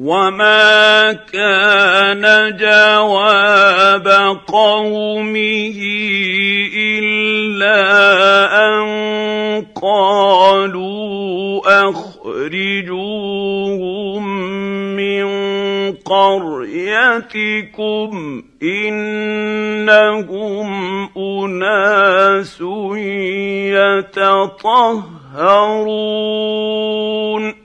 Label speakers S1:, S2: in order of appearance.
S1: وما كان جواب قومه إلا أن قالوا أخرجوهم من قريتكم إنهم أناس يتطهرون